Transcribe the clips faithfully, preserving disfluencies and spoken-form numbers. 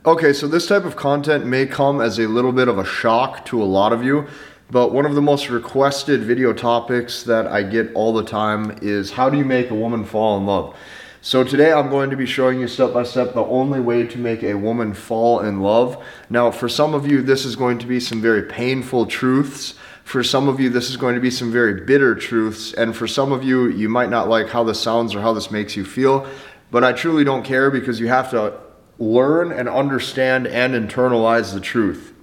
Okay, so this type of content may come as a little bit of a shock to a lot of you, but one of the most requested video topics that I get all the time is how do you make a woman fall in love? So today I'm going to be showing you step by step the only way to make a woman fall in love. Now, for some of you, this is going to be some very painful truths. For some of you, this is going to be some very bitter truths. And for some of you, you might not like how this sounds or how this makes you feel, but I truly don't care because you have to learn and understand and internalize the truth,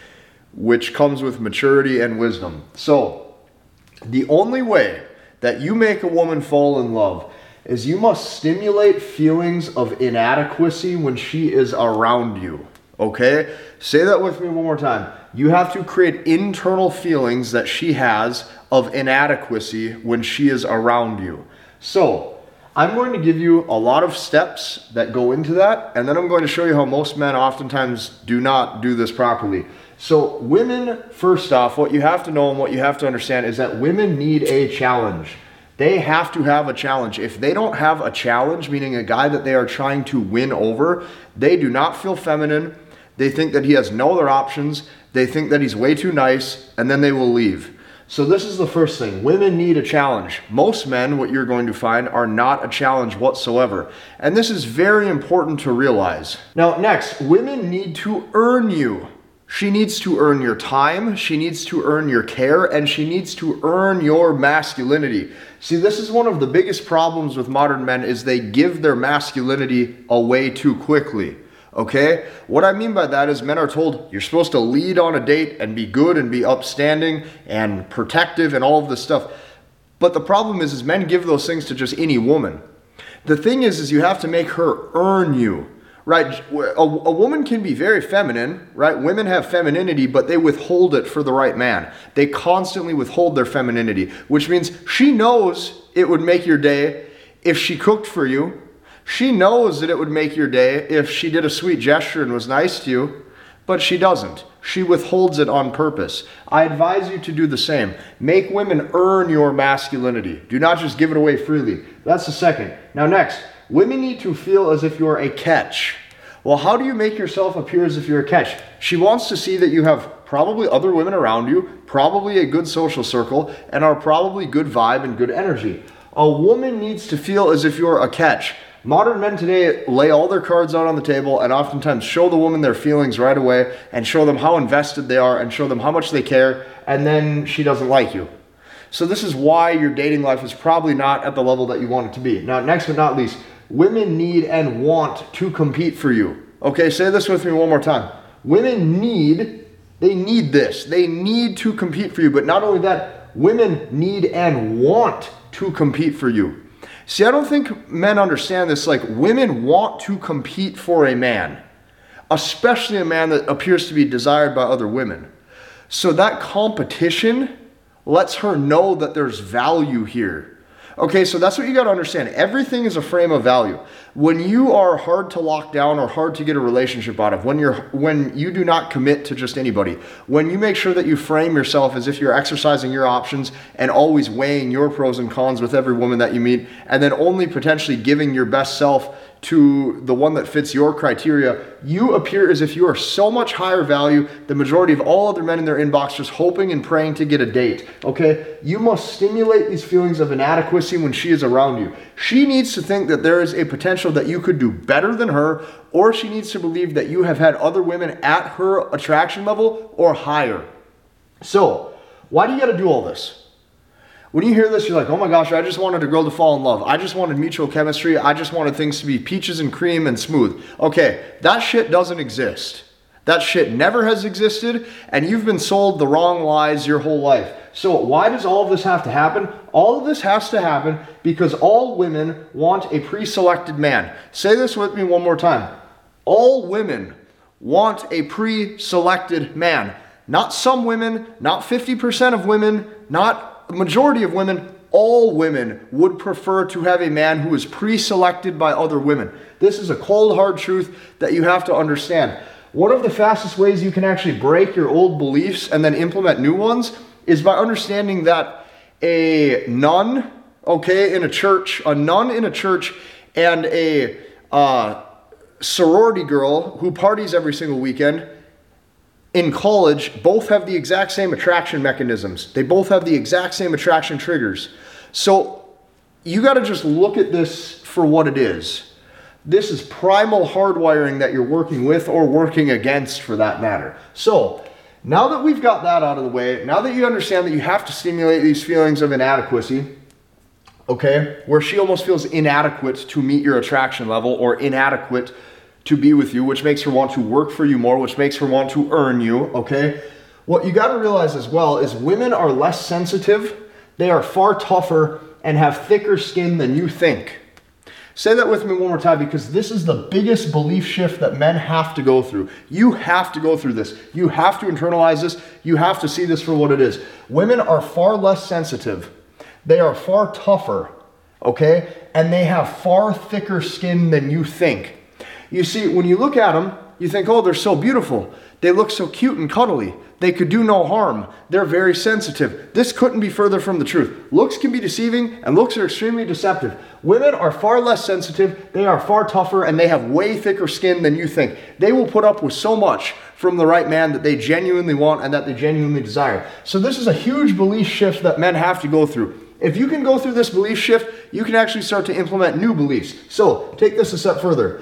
which comes with maturity and wisdom. So, the only way that you make a woman fall in love is you must stimulate feelings of inadequacy when she is around you. Okay? Say that with me one more time. You have to create internal feelings that she has of inadequacy when she is around you. So, I'm going to give you a lot of steps that go into that, and then I'm going to show you how most men oftentimes do not do this properly. So women, first off, what you have to know and what you have to understand is that women need a challenge. They have to have a challenge. If they don't have a challenge, meaning a guy that they are trying to win over, they do not feel feminine. They think that he has no other options. They think that he's way too nice, and then they will leave. So this is the first thing. Women need a challenge. Most men, what you're going to find, are not a challenge whatsoever. And this is very important to realize. Now, next, women need to earn you. She needs to earn your time, she needs to earn your care, and she needs to earn your masculinity. See, this is one of the biggest problems with modern men is they give their masculinity away too quickly. Okay? What I mean by that is men are told you're supposed to lead on a date and be good and be upstanding and protective and all of this stuff. But the problem is, is men give those things to just any woman. The thing is, is you have to make her earn you, right? A, a woman can be very feminine, right? Women have femininity, but they withhold it for the right man. They constantly withhold their femininity, which means she knows it would make your day if she cooked for you. She knows that it would make your day if she did a sweet gesture and was nice to you, but she doesn't. She withholds it on purpose. I advise you to do the same. Make women earn your masculinity. Do not just give it away freely. That's the second. Now next, women need to feel as if you're a catch. Well, how do you make yourself appear as if you're a catch? She wants to see that you have probably other women around you, probably a good social circle, and are probably good vibe and good energy. A woman needs to feel as if you're a catch. Modern men today lay all their cards out on the table and oftentimes show the woman their feelings right away and show them how invested they are and show them how much they care, and then she doesn't like you. So this is why your dating life is probably not at the level that you want it to be. Now, next but not least, women need and want to compete for you. Okay, say this with me one more time. Women need, they need this. They need to compete for you. But not only that, women need and want to compete for you. See, I don't think men understand this. Like, women want to compete for a man, especially a man that appears to be desired by other women. So that competition lets her know that there's value here. Okay, so that's what you got to understand. Everything is a frame of value. When you are hard to lock down or hard to get a relationship out of, when you're when you do not commit to just anybody, when you make sure that you frame yourself as if you're exercising your options and always weighing your pros and cons with every woman that you meet, and then only potentially giving your best self to the one that fits your criteria, you appear as if you are so much higher value than the majority of all other men in their inbox just hoping and praying to get a date. Okay? You must stimulate these feelings of inadequacy when she is around you. She needs to think that there is a potential that you could do better than her, or she needs to believe that you have had other women at her attraction level or higher. So, why do you got to do all this? When you hear this, you're like, oh my gosh, I just wanted a girl to fall in love. I just wanted mutual chemistry. I just wanted things to be peaches and cream and smooth. Okay, that shit doesn't exist. That shit never has existed, and you've been sold the wrong lies your whole life. So why does all of this have to happen? All of this has to happen because all women want a pre-selected man. Say this with me one more time. All women want a pre-selected man. Not some women, not fifty percent of women, not the majority of women. All women would prefer to have a man who is pre-selected by other women. This is a cold, hard truth that you have to understand. One of the fastest ways you can actually break your old beliefs and then implement new ones is by understanding that a nun, okay, in a church, a nun in a church and a uh, sorority girl who parties every single weekend in college both have the exact same attraction mechanisms. They both have the exact same attraction triggers. So you got to just look at this for what it is. This is primal hardwiring that you're working with or working against, for that matter. So now that we've got that out of the way, now that you understand that you have to stimulate these feelings of inadequacy, okay, where she almost feels inadequate to meet your attraction level or inadequate to be with you, which makes her want to work for you more, which makes her want to earn you, okay? What you got to realize as well is women are less sensitive, they are far tougher, and have thicker skin than you think. Say that with me one more time, because this is the biggest belief shift that men have to go through. You have to go through this. You have to internalize this. You have to see this for what it is. Women are far less sensitive. They are far tougher, okay? And they have far thicker skin than you think. You see, when you look at them, you think, oh, they're so beautiful. They look so cute and cuddly. They could do no harm. They're very sensitive. This couldn't be further from the truth. Looks can be deceiving, and looks are extremely deceptive. Women are far less sensitive, they are far tougher, and they have way thicker skin than you think. They will put up with so much from the right man that they genuinely want and that they genuinely desire. So this is a huge belief shift that men have to go through. If you can go through this belief shift, you can actually start to implement new beliefs. So take this a step further.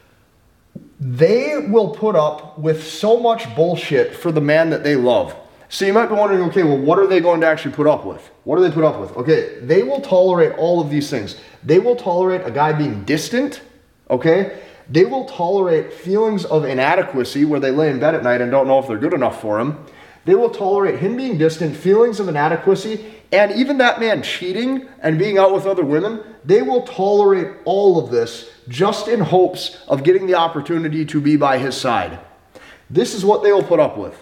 They will put up with so much bullshit for the man that they love. So you might be wondering, okay, well, what are they going to actually put up with? What do they put up with? Okay, they will tolerate all of these things. They will tolerate a guy being distant, okay? They will tolerate feelings of inadequacy where they lay in bed at night and don't know if they're good enough for him. They will tolerate him being distant, feelings of inadequacy, and even that man cheating and being out with other women. They will tolerate all of this just in hopes of getting the opportunity to be by his side. This is what they will put up with.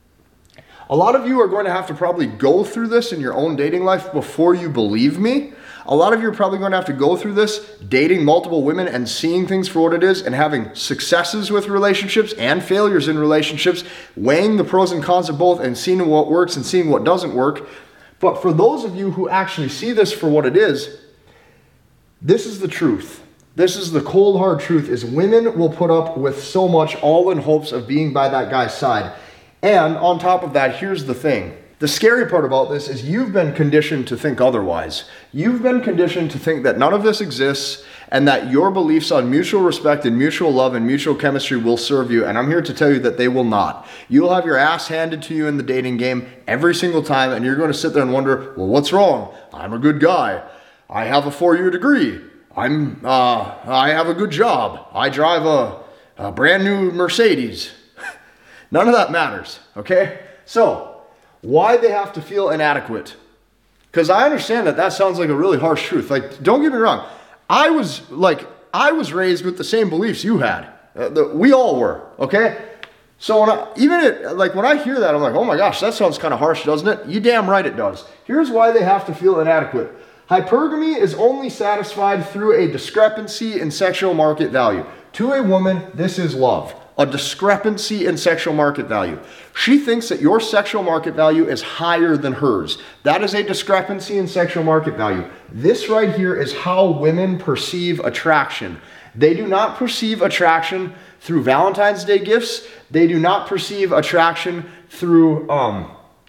A lot of you are going to have to probably go through this in your own dating life before you believe me. A lot of you are probably going to have to go through this dating multiple women and seeing things for what it is and having successes with relationships and failures in relationships, weighing the pros and cons of both and seeing what works and seeing what doesn't work. But for those of you who actually see this for what it is, this is the truth. This is the cold hard truth, is women will put up with so much all in hopes of being by that guy's side. And on top of that, here's the thing. The scary part about this is you've been conditioned to think otherwise. You've been conditioned to think that none of this exists and that your beliefs on mutual respect and mutual love and mutual chemistry will serve you. And I'm here to tell you that they will not. You'll have your ass handed to you in the dating game every single time, and you're going to sit there and wonder, well, what's wrong? I'm a good guy. I have a four-year degree. I'm, uh, I have a good job. I drive a, a brand new Mercedes. None of that matters, okay? So, why they have to feel inadequate? Because I understand that that sounds like a really harsh truth. Like, don't get me wrong. I was, like, I was raised with the same beliefs you had. Uh, the, we all were, okay? So, when I, even it, like, when I hear that, I'm like, oh my gosh, that sounds kind of harsh, doesn't it? You damn right it does. Here's why they have to feel inadequate. Hypergamy is only satisfied through a discrepancy in sexual market value. To a woman, this is love. A discrepancy in sexual market value. She thinks that your sexual market value is higher than hers. That is a discrepancy in sexual market value. This right here is how women perceive attraction. They do not perceive attraction through Valentine's Day gifts. They do not perceive attraction through, um,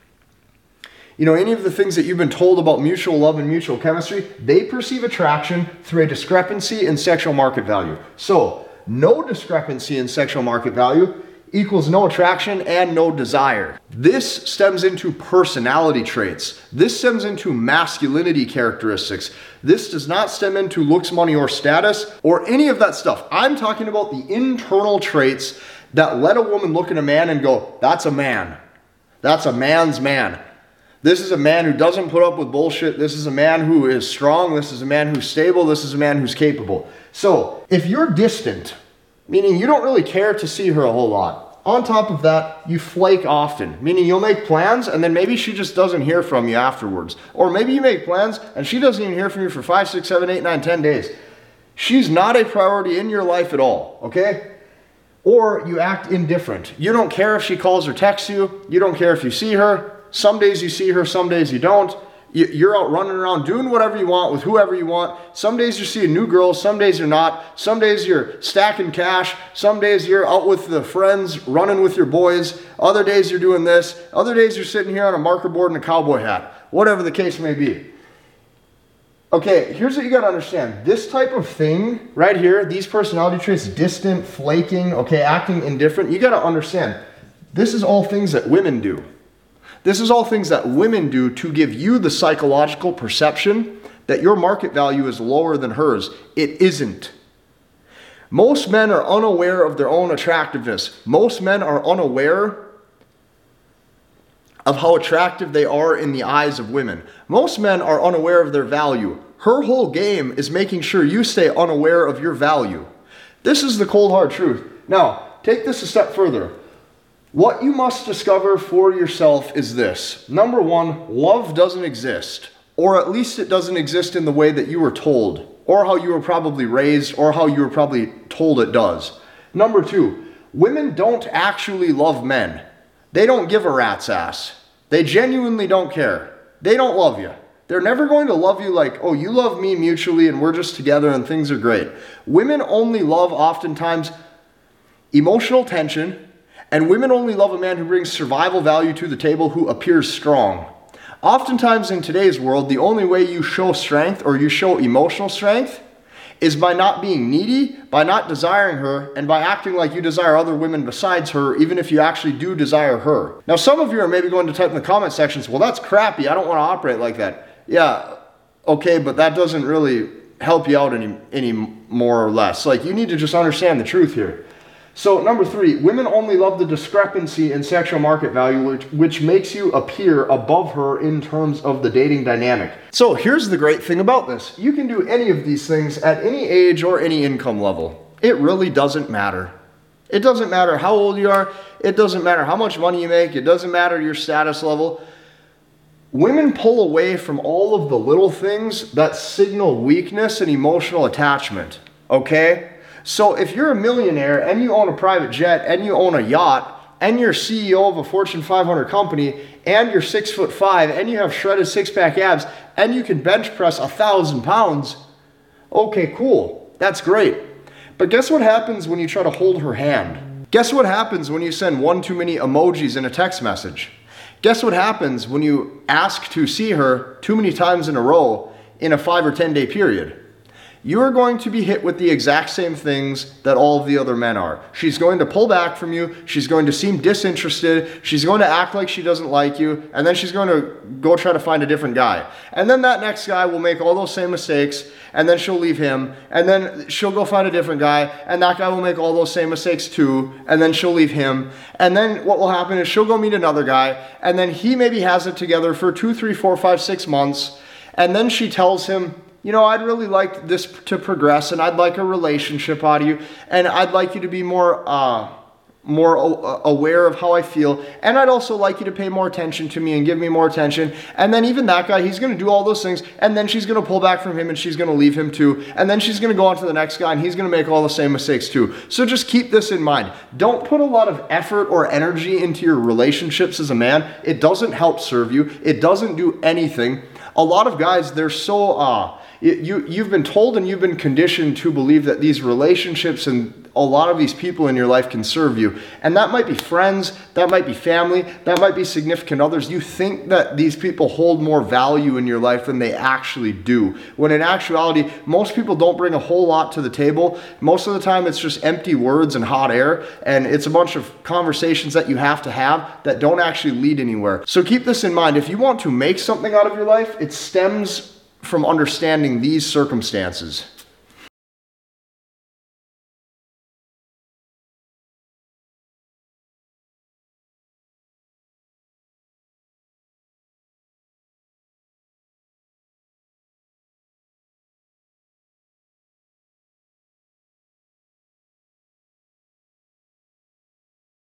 you know, any of the things that you've been told about mutual love and mutual chemistry. They perceive attraction through a discrepancy in sexual market value. So, no discrepancy in sexual market value equals no attraction and no desire. This stems into personality traits. This stems into masculinity characteristics. This does not stem into looks, money, or status, or any of that stuff. I'm talking about the internal traits that let a woman look at a man and go, that's a man. That's a man's man. This is a man who doesn't put up with bullshit. This is a man who is strong. This is a man who's stable. This is a man who's capable. So if you're distant, meaning you don't really care to see her a whole lot, on top of that, you flake often, meaning you'll make plans and then maybe she just doesn't hear from you afterwards. Or maybe you make plans and she doesn't even hear from you for five, six, seven, eight, nine, ten days. She's not a priority in your life at all, okay? Or you act indifferent. You don't care if she calls or texts you. You don't care if you see her. Some days you see her, some days you don't. You're out running around doing whatever you want with whoever you want. Some days you're seeing new girls, some days you're not. Some days you're stacking cash. Some days you're out with the friends, running with your boys. Other days you're doing this. Other days you're sitting here on a marker board and a cowboy hat. Whatever the case may be. Okay, here's what you gotta understand. This type of thing right here, these personality traits, distant, flaking, okay, acting indifferent, you gotta understand, this is all things that women do. This is all things that women do to give you the psychological perception that your market value is lower than hers. It isn't. Most men are unaware of their own attractiveness. Most men are unaware of how attractive they are in the eyes of women. Most men are unaware of their value. Her whole game is making sure you stay unaware of your value. This is the cold hard truth. Now, take this a step further. What you must discover for yourself is this. Number one, love doesn't exist, or at least it doesn't exist in the way that you were told, or how you were probably raised, or how you were probably told it does. Number two, women don't actually love men. They don't give a rat's ass. They genuinely don't care. They don't love you. They're never going to love you like, oh, you love me mutually and we're just together and things are great. Women only love oftentimes emotional tension. And women only love a man who brings survival value to the table, who appears strong. Oftentimes in today's world, the only way you show strength or you show emotional strength is by not being needy, by not desiring her, and by acting like you desire other women besides her, even if you actually do desire her. Now, some of you are maybe going to type in the comment sections, well, that's crappy. I don't want to operate like that. Yeah, okay, but that doesn't really help you out any, any more or less. Like, you need to just understand the truth here. So number three, women only love the discrepancy in sexual market value, which, which makes you appear above her in terms of the dating dynamic. So here's the great thing about this. You can do any of these things at any age or any income level. It really doesn't matter. It doesn't matter how old you are. It doesn't matter how much money you make. It doesn't matter your status level. Women pull away from all of the little things that signal weakness and emotional attachment, okay? So if you're a millionaire and you own a private jet and you own a yacht and you're C E O of a Fortune five hundred company and you're six foot five and you have shredded six pack abs and you can bench press a thousand pounds, okay, cool, that's great. But guess what happens when you try to hold her hand? Guess what happens when you send one too many emojis in a text message? Guess what happens when you ask to see her too many times in a row in a five or ten day period? You are going to be hit with the exact same things that all of the other men are. She's going to pull back from you. She's going to seem disinterested. She's going to act like she doesn't like you. And then she's going to go try to find a different guy. And then that next guy will make all those same mistakes. And then she'll leave him. And then she'll go find a different guy. And that guy will make all those same mistakes too. And then she'll leave him. And then what will happen is she'll go meet another guy. And then he maybe has it together for two, three, four, five, six months. And then she tells him, you know, I'd really like this to progress, and I'd like a relationship out of you, and I'd like you to be more uh, more aware of how I feel, and I'd also like you to pay more attention to me and give me more attention. And then even that guy, he's going to do all those things, and then she's going to pull back from him, and she's going to leave him too, and then she's going to go on to the next guy, and he's going to make all the same mistakes too. So just keep this in mind. Don't put a lot of effort or energy into your relationships as a man. It doesn't help serve you. It doesn't do anything. A lot of guys, they're so... Uh, You, you've been told and you've been conditioned to believe that these relationships and a lot of these people in your life can serve you. And that might be friends, that might be family, that might be significant others. You think that these people hold more value in your life than they actually do. When in actuality, most people don't bring a whole lot to the table. Most of the time it's just empty words and hot air. And it's a bunch of conversations that you have to have that don't actually lead anywhere. So keep this in mind. If you want to make something out of your life, it stems from understanding these circumstances.